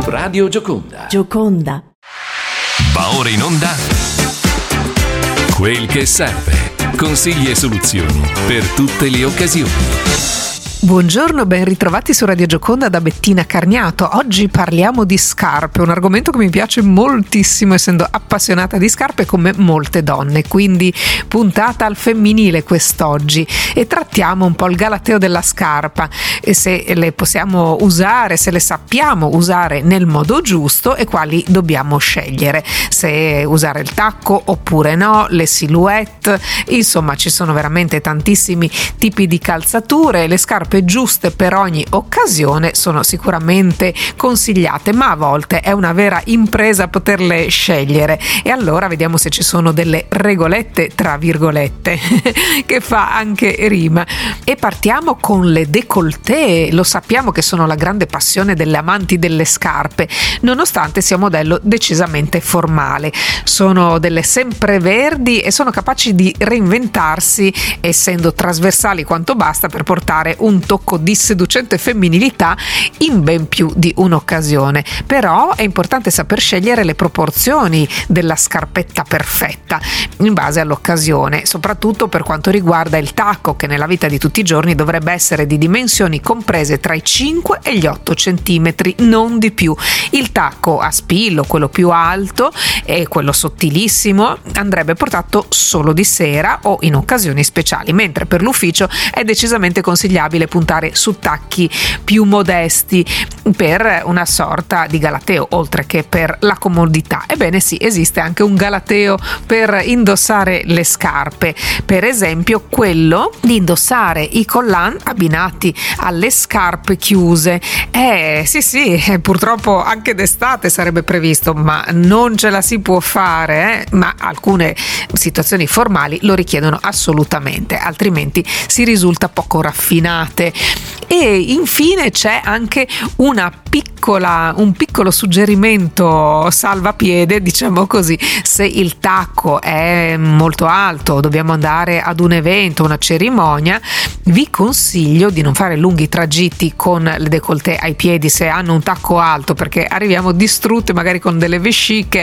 Radio Gioconda. Gioconda. Va ora in onda Quel che serve. Consigli e soluzioni per tutte le occasioni. Buongiorno, ben ritrovati su Radio Gioconda da Bettina Carniato. Oggi parliamo di scarpe, un argomento che mi piace moltissimo essendo appassionata di scarpe come molte donne, quindi puntata al femminile quest'oggi e trattiamo un po' il galateo della scarpa e se le possiamo usare, se le sappiamo usare nel modo giusto e quali dobbiamo scegliere, se usare il tacco oppure no, le silhouette, insomma ci sono veramente tantissimi tipi di calzature. Le scarpe giuste per ogni occasione sono sicuramente consigliate, ma a volte è una vera impresa poterle scegliere e allora vediamo se ci sono delle regolette tra virgolette che fa anche rima. E partiamo con le décolleté. Lo sappiamo che sono la grande passione delle amanti delle scarpe, nonostante sia un modello decisamente formale. Sono delle sempreverdi e sono capaci di reinventarsi essendo trasversali quanto basta per portare un tocco di seducente femminilità in ben più di un'occasione. Però è importante saper scegliere le proporzioni della scarpetta perfetta in base all'occasione, soprattutto per quanto riguarda il tacco, che nella vita di tutti i giorni dovrebbe essere di dimensioni comprese tra i 5 e gli 8 centimetri, non di più. Il tacco a spillo, quello più alto e quello sottilissimo, andrebbe portato solo di sera o in occasioni speciali, mentre per l'ufficio è decisamente consigliabile puntare su tacchi più modesti per una sorta di galateo, oltre che per la comodità. Ebbene sì, esiste anche un galateo per indossare le scarpe, per esempio quello di indossare i collant abbinati alle scarpe chiuse. Sì, purtroppo anche d'estate sarebbe previsto, ma non ce la si può fare, ma alcune situazioni formali lo richiedono assolutamente, altrimenti si risulta poco raffinate. E infine c'è anche un piccolo suggerimento salvapiede, diciamo così. Se il tacco è molto alto, dobbiamo andare ad un evento, una cerimonia, vi consiglio di non fare lunghi tragitti con le décolleté ai piedi se hanno un tacco alto, perché arriviamo distrutte magari con delle vesciche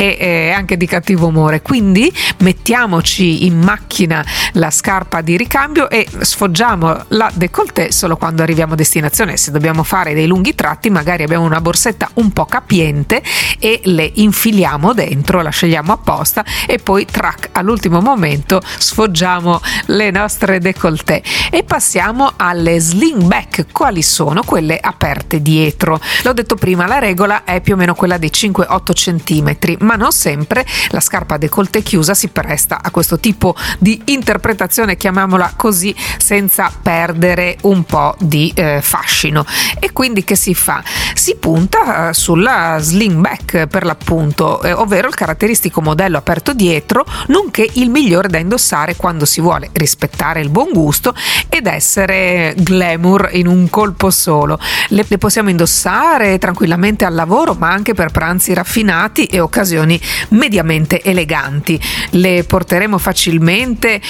e anche di cattivo umore. Quindi mettiamoci in macchina la scarpa di ricambio e sfoggiamo la décolleté solo quando arriviamo a destinazione. Se dobbiamo fare dei lunghi tratti, magari abbiamo una borsetta un po' capiente e le infiliamo dentro, la scegliamo apposta e poi all'ultimo momento sfoggiamo le nostre décolleté. E passiamo alle sling back. Quali sono? Quelle aperte dietro. L'ho detto prima, la regola è più o meno quella dei 5-8 centimetri, ma non sempre la scarpa décolleté chiusa si presta a questo tipo di interpretazione, chiamiamola così, senza perdere un po' di fascino. E quindi che si fa? Si punta sulla sling back per l'appunto, ovvero il caratteristico modello aperto dietro, nonché il migliore da indossare quando si vuole rispettare il buon gusto ed essere glamour in un colpo solo. Le possiamo indossare tranquillamente al lavoro, ma anche per pranzi raffinati e occasioni mediamente eleganti. Le porteremo facilmente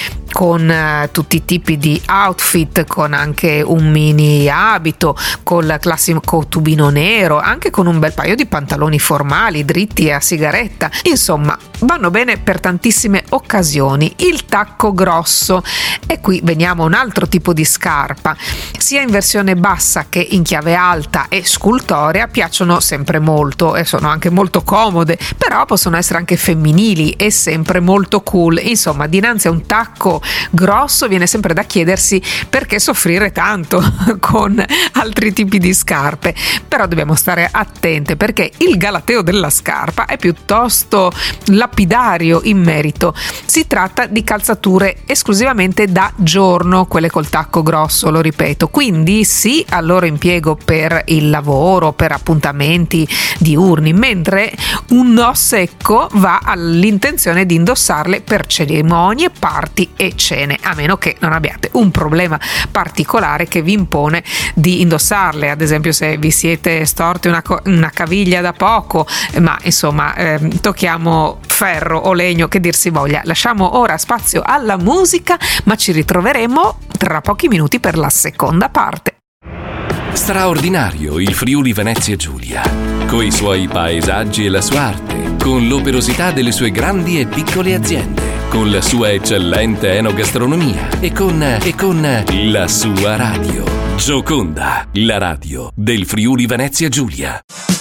con tutti i tipi di outfit, con anche un mini abito, con il classico tubino nero, anche con un bel paio di pantaloni formali dritti e a sigaretta. Insomma, vanno bene per tantissime occasioni. Il tacco grosso, e qui veniamo a un altro tipo di scarpa, sia in versione bassa che in chiave alta e scultorea, piacciono sempre molto e sono anche molto comode, però possono essere anche femminili e sempre molto cool. Insomma, dinanzi a un tacco grosso viene sempre da chiedersi perché soffrire tanto con altri tipi di scarpe. Però dobbiamo stare attente, perché il galateo della scarpa è piuttosto lapidario in merito. Si tratta di calzature esclusivamente da giorno, quelle col tacco grosso, lo ripeto, quindi sì al loro impiego per il lavoro, per appuntamenti diurni, mentre un no secco va all'intenzione di indossarle per cerimonie, party e cene, a meno che non abbiate un problema particolare che vi impone di indossarle, ad esempio se vi siete storti una caviglia da poco, ma insomma tocchiamo ferro o legno, che dir si voglia. Lasciamo ora spazio alla musica, ma ci ritroveremo tra pochi minuti per la seconda parte. Straordinario il Friuli Venezia Giulia, coi suoi paesaggi e la sua arte, con l'operosità delle sue grandi e piccole aziende, con la sua eccellente enogastronomia e con la sua radio. Gioconda, la radio del Friuli Venezia Giulia.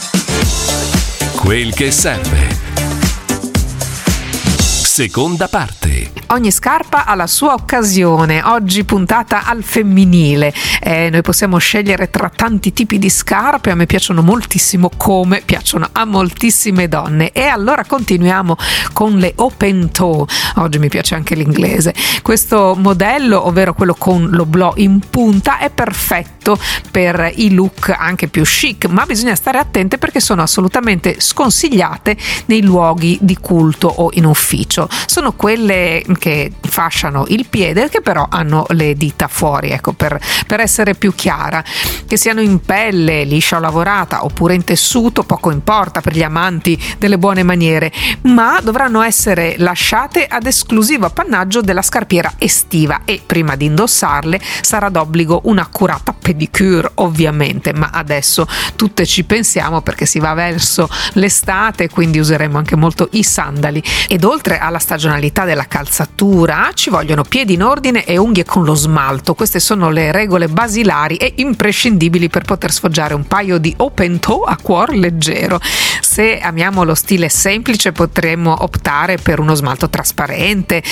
Quel che serve. Seconda parte. Ogni scarpa ha la sua occasione. Oggi puntata al femminile. Noi possiamo scegliere tra tanti tipi di scarpe. A me piacciono moltissimo, come piacciono a moltissime donne. E allora continuiamo con le open toe. Oggi mi piace anche l'inglese. Questo modello, ovvero quello con l'oblò in punta, è perfetto per i look anche più chic, ma bisogna stare attente perché sono assolutamente sconsigliate nei luoghi di culto o in ufficio. Sono quelle che fasciano il piede, che però hanno le dita fuori, ecco, per essere più chiara. Che siano in pelle, liscia o lavorata, oppure in tessuto, poco importa per gli amanti delle buone maniere, ma dovranno essere lasciate ad esclusivo appannaggio della scarpiera estiva e prima di indossarle sarà d'obbligo un'accurata pedicure, ovviamente, ma adesso tutte ci pensiamo perché si va verso l'estate, quindi useremo anche molto i sandali. Ed oltre alla stagionalità della calzatura ci vogliono piedi in ordine e unghie con lo smalto. Queste sono le regole basilari e imprescindibili per poter sfoggiare un paio di open toe a cuor leggero. Se amiamo lo stile semplice potremmo optare per uno smalto trasparente,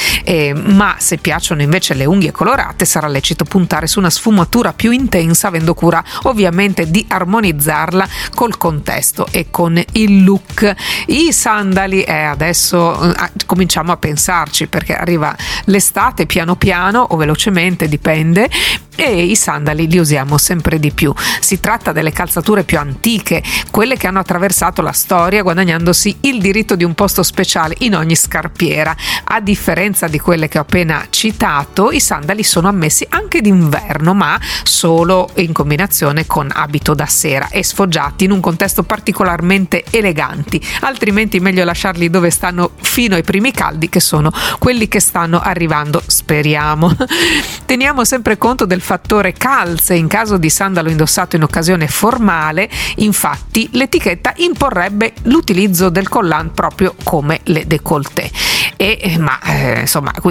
ma se piacciono invece le unghie colorate sarà lecito puntare su una sfumatura più intensa, avendo cura ovviamente di armonizzarla col contesto e con il look. I sandali adesso cominciamo a pensarci, perché arriva l'estate piano piano o velocemente, dipende, e i sandali li usiamo sempre di più. Si tratta delle calzature più antiche, quelle che hanno attraversato la storia guadagnandosi il diritto di un posto speciale in ogni scarpiera. A differenza di quelle che ho appena citato, i sandali sono ammessi anche d'inverno, ma solo in combinazione con abito da sera e sfoggiati in un contesto particolarmente eleganti, altrimenti meglio lasciarli dove stanno fino ai primi caldi, che sono quelli che stanno arrivando, speriamo. Teniamo sempre conto del fattore calze in caso di sandalo indossato in occasione formale. Infatti l'etichetta imporrebbe l'utilizzo del collant proprio come le décolleté. Insomma, qui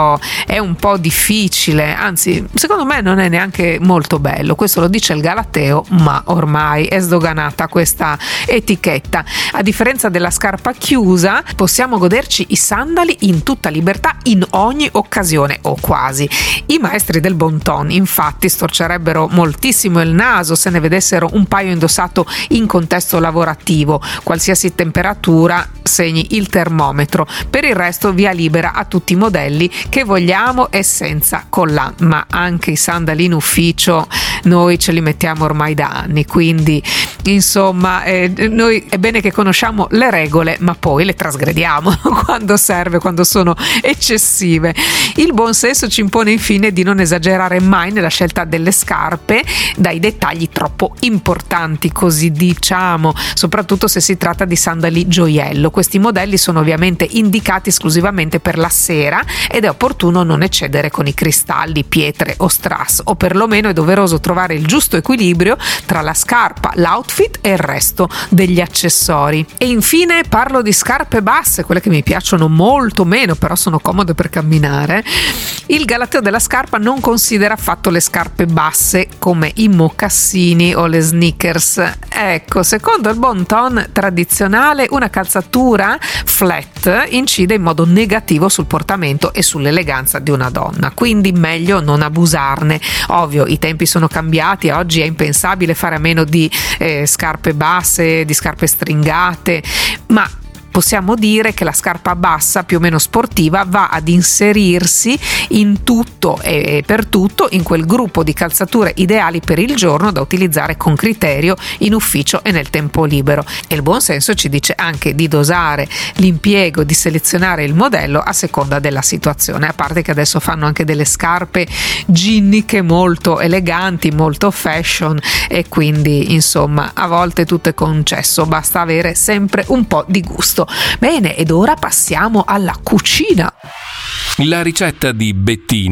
è un po' difficile, anzi secondo me non è neanche molto bello. Questo lo dice il Galateo, ma ormai è sdoganata questa etichetta. A differenza della scarpa chiusa, possiamo goderci i sandali in tutta libertà in ogni occasione o quasi. I maestri del bon ton infatti storcerebbero moltissimo il naso se ne vedessero un paio indossato in contesto lavorativo, qualsiasi temperatura segni il termometro. Per il resto via libera a tutti i modelli che vogliamo e senza collant, ma anche i sandali in ufficio noi ce li mettiamo ormai da anni, quindi insomma noi è bene che conosciamo le regole, ma poi le trasgrediamo quando serve, quando sono eccessive. Il buon senso ci impone infine di non esagerare mai nella scelta delle scarpe dai dettagli troppo importanti, così diciamo, soprattutto se si tratta di sandali gioiello. Questi modelli sono ovviamente indicati esclusivamente per la sera ed è opportuno non eccedere con i cristalli, pietre o strass, o perlomeno è doveroso trovare il giusto equilibrio tra la scarpa, l'outfit e il resto degli accessori. E infine parlo di scarpe basse, quelle che mi piacciono molto meno, però sono comode per camminare. Il Galateo della scarpa non considera affatto le scarpe basse come i mocassini o le sneakers. Ecco, secondo il bon ton tradizionale, una calzatura flat incide in modo negativo sul portamento e sull'eleganza di una donna, quindi meglio non abusarne. Ovvio, i tempi sono cambiati e oggi è impensabile fare a meno di scarpe basse, di scarpe stringate, ma possiamo dire che la scarpa bassa, più o meno sportiva, va ad inserirsi in tutto e per tutto in quel gruppo di calzature ideali per il giorno da utilizzare con criterio in ufficio e nel tempo libero. E il buon senso ci dice anche di dosare l'impiego, di selezionare il modello a seconda della situazione, a parte che adesso fanno anche delle scarpe ginniche molto eleganti, molto fashion, e quindi insomma a volte tutto è concesso, basta avere sempre un po' di gusto. Bene, ed ora passiamo alla cucina. La ricetta di Bettina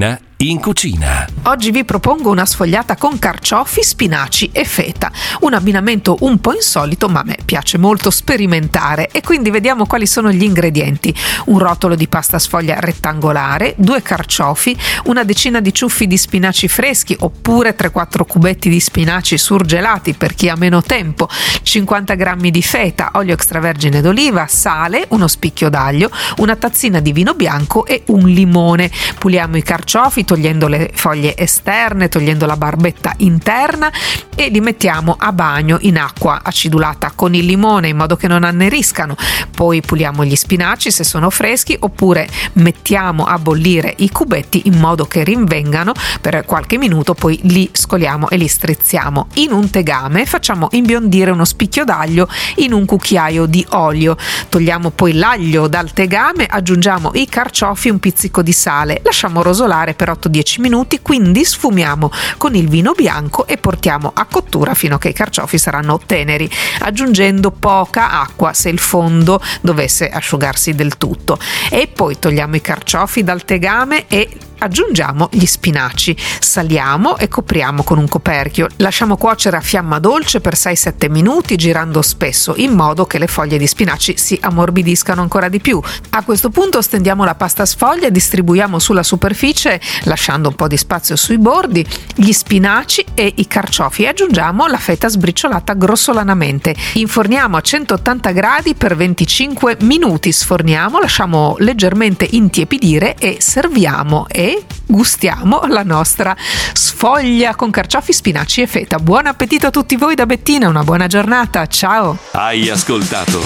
in cucina. Oggi vi propongo una sfogliata con carciofi, spinaci e feta, un abbinamento un po' insolito, ma a me piace molto sperimentare, e quindi vediamo quali sono gli ingredienti: un rotolo di pasta sfoglia rettangolare, 2 carciofi, una decina di ciuffi di spinaci freschi oppure 3-4 cubetti di spinaci surgelati per chi ha meno tempo, 50 grammi di feta, olio extravergine d'oliva, sale, uno spicchio d'aglio, una tazzina di vino bianco e un limone. Puliamo i carciofi togliendo le foglie esterne, togliendo la barbetta interna, e li mettiamo a bagno in acqua acidulata con il limone in modo che non anneriscano. Poi puliamo gli spinaci se sono freschi, oppure mettiamo a bollire i cubetti in modo che rinvengano per qualche minuto, poi li scoliamo e li strizziamo. In un tegame facciamo imbiondire uno spicchio d'aglio in un cucchiaio di olio. Togliamo poi l'aglio dal tegame, aggiungiamo i carciofi, un pizzico di sale, lasciamo rosolare per 8-10 minuti, quindi sfumiamo con il vino bianco e portiamo a cottura fino a che i carciofi saranno teneri, aggiungendo poca acqua se il fondo dovesse asciugarsi del tutto. E poi togliamo i carciofi dal tegame e aggiungiamo gli spinaci, saliamo e copriamo con un coperchio. Lasciamo cuocere a fiamma dolce per 6-7 minuti, girando spesso in modo che le foglie di spinaci si ammorbidiscano ancora di più. A questo punto stendiamo la pasta sfoglia, distribuiamo sulla superficie lasciando un po' di spazio sui bordi gli spinaci e i carciofi e aggiungiamo la feta sbriciolata grossolanamente. Inforniamo a 180 gradi per 25 minuti, sforniamo, lasciamo leggermente intiepidire e serviamo e gustiamo la nostra sfoglia con carciofi, spinaci e feta. Buon appetito a tutti voi da Bettina, una buona giornata, ciao! Hai ascoltato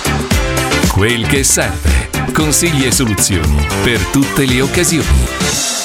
Quel che serve, consigli e soluzioni per tutte le occasioni.